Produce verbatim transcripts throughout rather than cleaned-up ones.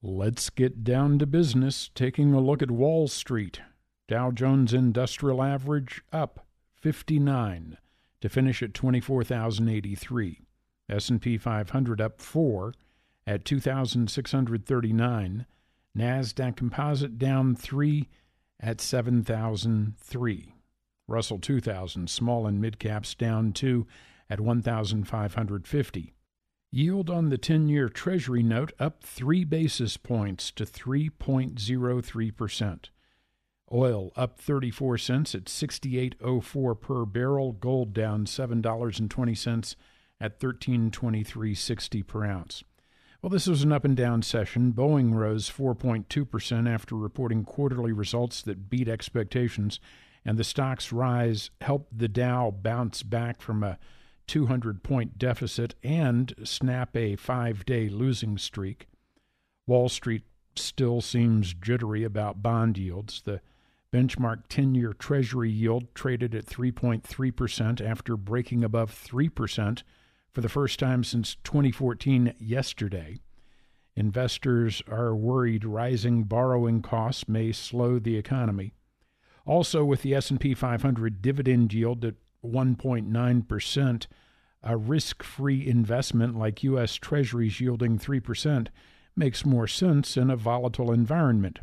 Let's get down to business, taking a look at Wall Street. Dow Jones Industrial Average up fifty-nine to finish at twenty-four thousand eighty-three. S and P five hundred up four at two thousand six hundred thirty-nine. NASDAQ Composite down three at seven thousand three. Russell two thousand small and mid caps down two at one thousand five hundred fifty. Yield on the ten-year Treasury note up three basis points to three point zero three percent. Oil up thirty-four cents at sixty-eight oh four per barrel. Gold down seven dollars and twenty cents at thirteen twenty-three sixty per ounce. Well, this was an up-and-down session. Boeing rose four point two percent after reporting quarterly results that beat expectations, and the stock's rise helped the Dow bounce back from a two hundred point deficit and snap a five-day losing streak. Wall Street still seems jittery about bond yields. The benchmark ten-year Treasury yield traded at three point three percent after breaking above three percent for the first time since twenty fourteen yesterday. Investors are worried rising borrowing costs may slow the economy. Also, with the S and P five hundred dividend yield at one point nine percent, a risk-free investment like U S Treasuries yielding three percent makes more sense in a volatile environment.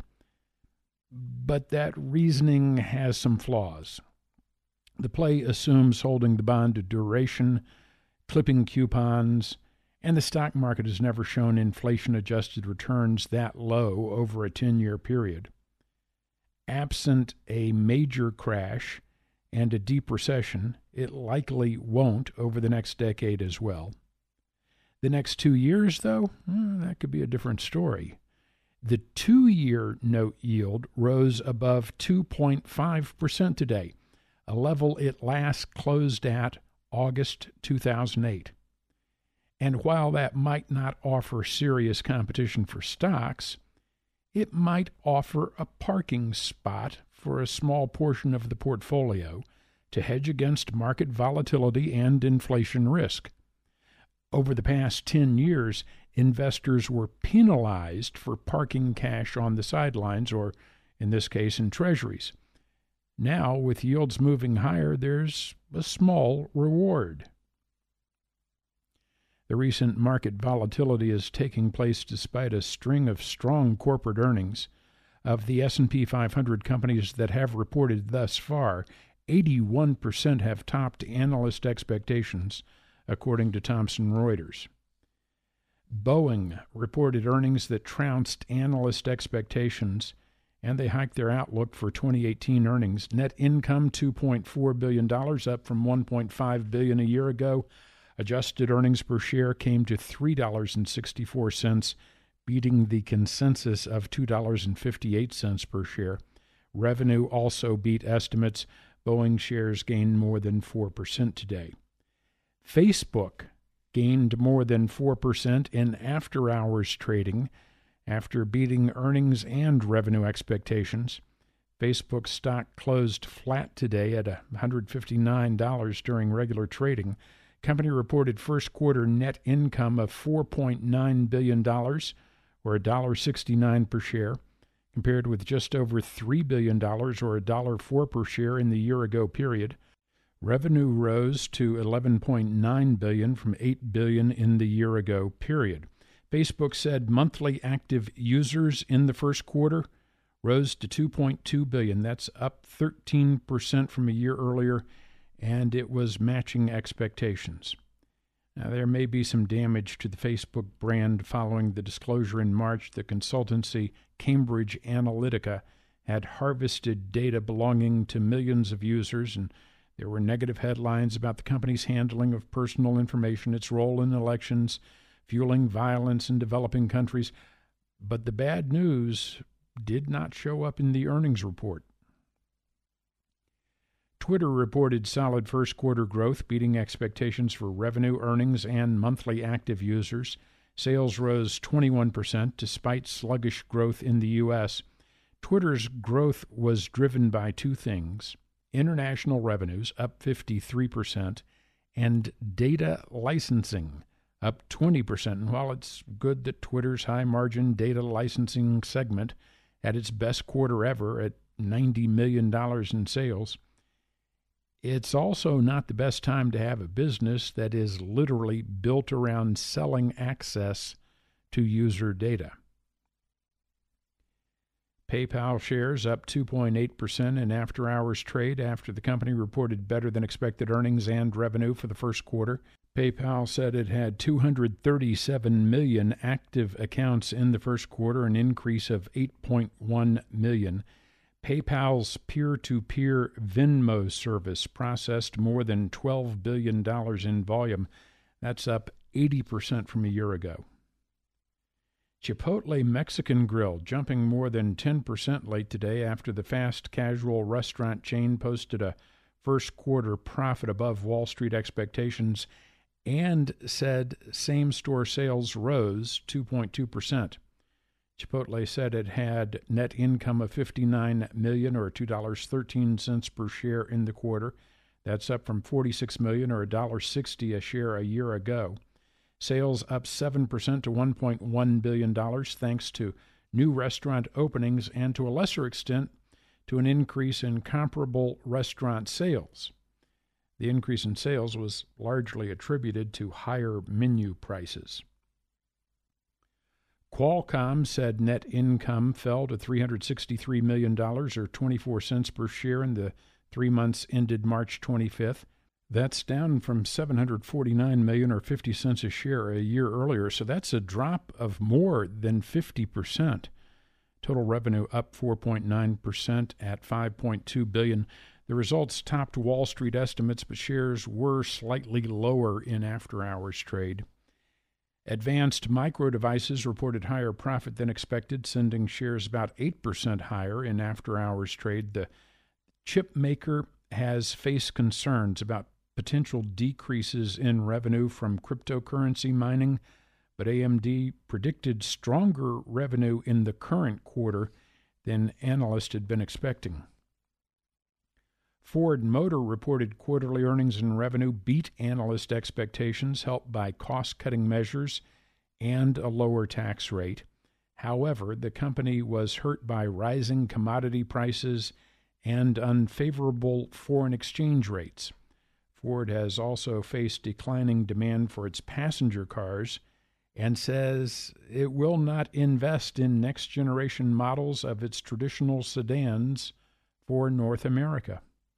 But that reasoning has some flaws. The play assumes holding the bond to duration, clipping coupons, and the stock market has never shown inflation-adjusted returns that low over a ten-year period. Absent a major crash and a deep recession, it likely won't over the next decade as well. The next two years, though, well, that could be a different story. The two-year note yield rose above two point five percent today, a level it last closed at August two thousand eight. And while that might not offer serious competition for stocks, it might offer a parking spot for a small portion of the portfolio to hedge against market volatility and inflation risk. Over the past ten years, investors were penalized for parking cash on the sidelines, or in this case, in treasuries. Now, with yields moving higher, there's a small reward. The recent market volatility is taking place despite a string of strong corporate earnings. Of the S and P five hundred companies that have reported thus far, eighty-one percent have topped analyst expectations, according to Thomson Reuters. Boeing reported earnings that trounced analyst expectations, and they hiked their outlook for twenty eighteen earnings. Net income two point four billion dollars, up from one point five billion dollars a year ago. Adjusted earnings per share came to three dollars and sixty-four cents, beating the consensus of two dollars and fifty-eight cents per share. Revenue also beat estimates. Boeing shares gained more than four percent today. Facebook gained more than four percent in after-hours trading after beating earnings and revenue expectations. Facebook stock closed flat today at one hundred fifty-nine dollars during regular trading. Company reported first quarter net income of four point nine billion dollars, or one dollar and sixty-nine cents per share, compared with just over three billion dollars, or one dollar and four cents per share in the year-ago period. Revenue rose to eleven point nine billion dollars from eight billion dollars in the year-ago period. Facebook said monthly active users in the first quarter rose to two point two billion. That's up thirteen percent from a year earlier, and it was matching expectations. Now, there may be some damage to the Facebook brand following the disclosure in March that consultancy Cambridge Analytica had harvested data belonging to millions of users, and there were negative headlines about the company's handling of personal information, its role in elections, fueling violence in developing countries. But the bad news did not show up in the earnings report. Twitter reported solid first-quarter growth, beating expectations for revenue, earnings, and monthly active users. Sales rose twenty-one percent despite sluggish growth in the U S. Twitter's growth was driven by two things: international revenues, up fifty-three percent, and data licensing, up twenty percent. And while it's good that Twitter's high-margin data licensing segment had its best quarter ever at ninety million dollars in sales, it's also not the best time to have a business that is literally built around selling access to user data. PayPal shares up two point eight percent in after-hours trade after the company reported better-than-expected earnings and revenue for the first quarter. PayPal said it had two hundred thirty-seven million active accounts in the first quarter, an increase of eight point one million. PayPal's peer-to-peer Venmo service processed more than twelve billion dollars in volume. That's up eighty percent from a year ago. Chipotle Mexican Grill jumping more than ten percent late today after the fast casual restaurant chain posted a first quarter profit above Wall Street expectations and said same-store sales rose two point two percent. Chipotle said it had net income of fifty-nine million dollars or two dollars and thirteen cents per share in the quarter. That's up from forty-six million dollars or one dollar and sixty cents a share a year ago. Sales up seven percent to one point one billion dollars thanks to new restaurant openings and, to a lesser extent, to an increase in comparable restaurant sales. The increase in sales was largely attributed to higher menu prices. Qualcomm said net income fell to three hundred sixty-three million dollars or twenty-four cents per share in the three months ended March twenty-fifth. That's down from seven hundred forty-nine million dollars or fifty cents a share a year earlier, so that's a drop of more than fifty percent. Total revenue up four point nine percent at five point two billion dollars. The results topped Wall Street estimates, but shares were slightly lower in after-hours trade. Advanced Micro Devices reported higher profit than expected, sending shares about eight percent higher in after-hours trade. The chip maker has faced concerns about potential decreases in revenue from cryptocurrency mining, but A M D predicted stronger revenue in the current quarter than analysts had been expecting. Ford Motor reported quarterly earnings and revenue beat analyst expectations, helped by cost-cutting measures and a lower tax rate. However, the company was hurt by rising commodity prices and unfavorable foreign exchange rates. Ford has also faced declining demand for its passenger cars and says it will not invest in next-generation models of its traditional sedans for North America.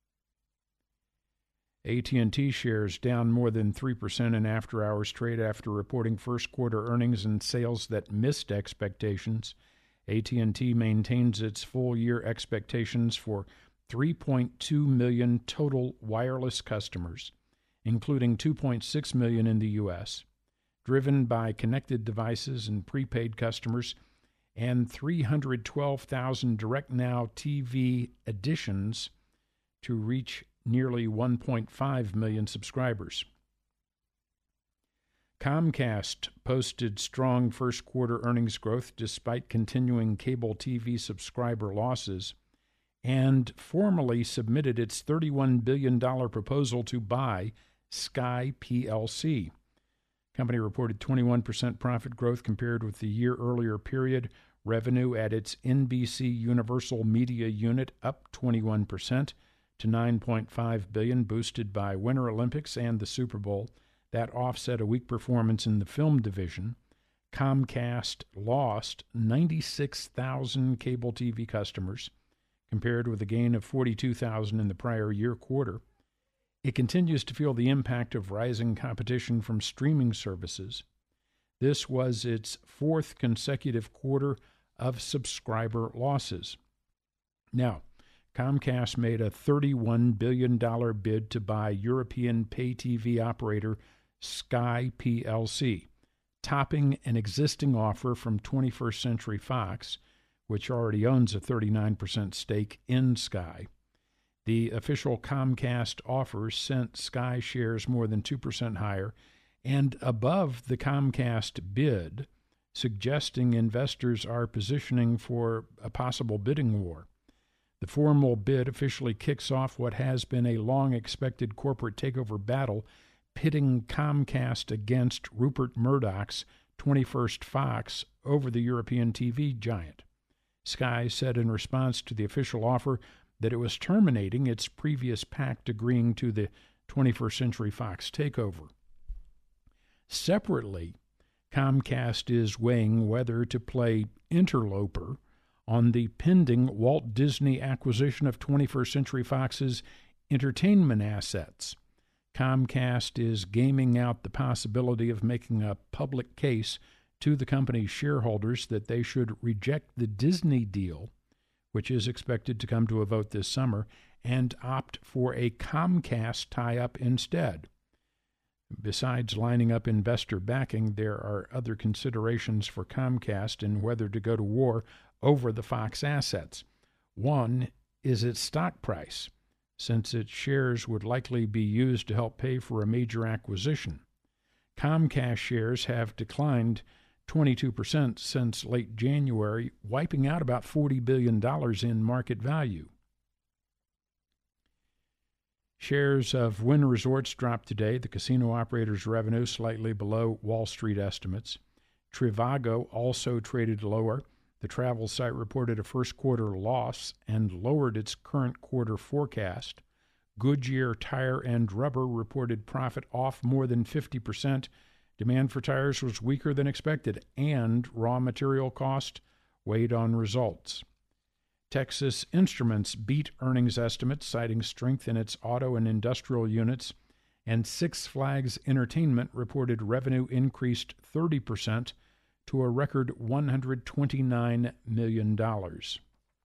A T and T shares down more than three percent in after-hours trade after reporting first-quarter earnings and sales that missed expectations. A T and T maintains its full-year expectations for three point two million total wireless customers, including two point six million in the U S, driven by connected devices and prepaid customers, and three hundred twelve thousand DirectNow T V additions to reach nearly one point five million subscribers. Comcast posted strong first-quarter earnings growth despite continuing cable T V subscriber losses and formally submitted its thirty-one billion dollars proposal to buy Sky P L C. Company reported twenty-one percent profit growth compared with the year-earlier period. Revenue at its N B C Universal Media unit up twenty-one percent to nine point five billion dollars, boosted by Winter Olympics and the Super Bowl. That offset a weak performance in the film division. Comcast lost ninety-six thousand cable T V customers, compared with a gain of forty-two thousand in the prior year quarter. It continues to feel the impact of rising competition from streaming services. This was its fourth consecutive quarter of subscriber losses. Now, Comcast made a thirty-one billion dollars bid to buy European pay-T V operator Sky P L C, topping an existing offer from twenty-first Century Fox, which already owns a thirty-nine percent stake in Sky. The official Comcast offer sent Sky shares more than two percent higher and above the Comcast bid, suggesting investors are positioning for a possible bidding war. The formal bid officially kicks off what has been a long-expected corporate takeover battle pitting Comcast against Rupert Murdoch's twenty-first Fox over the European T V giant. Sky said in response to the official offer that it was terminating its previous pact agreeing to the twenty-first Century Fox takeover. Separately, Comcast is weighing whether to play interloper on the pending Walt Disney acquisition of twenty-first Century Fox's entertainment assets. Comcast is gaming out the possibility of making a public case to the company's shareholders that they should reject the Disney deal, which is expected to come to a vote this summer, and opt for a Comcast tie-up instead. Besides lining up investor backing, there are other considerations for Comcast in whether to go to war over the Fox assets. One is its stock price, since its shares would likely be used to help pay for a major acquisition. Comcast shares have declined twenty-two percent since late January, wiping out about forty billion dollars in market value. Shares of Wynn Resorts dropped today, the casino operator's revenue slightly below Wall Street estimates. Trivago also traded lower. The travel site reported a first quarter loss and lowered its current quarter forecast. Goodyear Tire and Rubber reported profit off more than fifty percent. Demand for tires was weaker than expected, and raw material cost weighed on results. Texas Instruments beat earnings estimates, citing strength in its auto and industrial units, and Six Flags Entertainment reported revenue increased thirty percent to a record one hundred twenty-nine million dollars.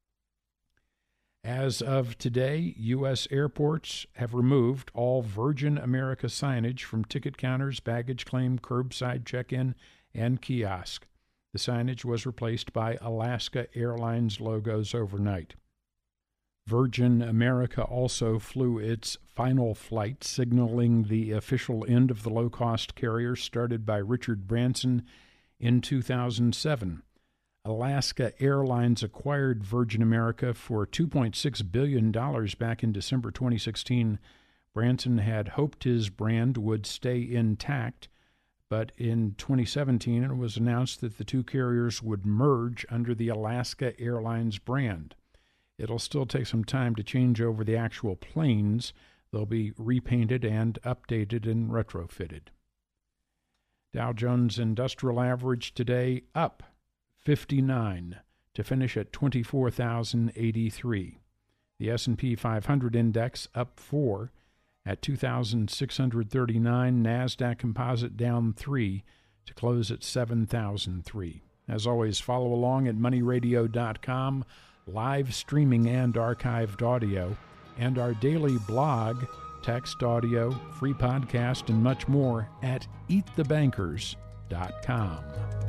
As of today, U S airports have removed all Virgin America signage from ticket counters, baggage claim, curbside check-in, and kiosk. The signage was replaced by Alaska Airlines logos overnight. Virgin America also flew its final flight, signaling the official end of the low-cost carrier started by Richard Branson in two thousand seven. Alaska Airlines acquired Virgin America for two point six billion dollars back in December twenty sixteen. Branson had hoped his brand would stay intact, but in twenty seventeen it was announced that the two carriers would merge under the Alaska Airlines brand. It'll still take some time to change over the actual planes. They'll be repainted and updated and retrofitted. Dow Jones Industrial Average today up fifty-nine to finish at twenty-four thousand eighty-three. The S and P five hundred index up four at two thousand six hundred thirty-nine. NASDAQ Composite down three to close at seven thousand three. As always, follow along at money radio dot com, live streaming and archived audio, and our daily blog, text, audio, free podcast, and much more at eat the bankers dot com.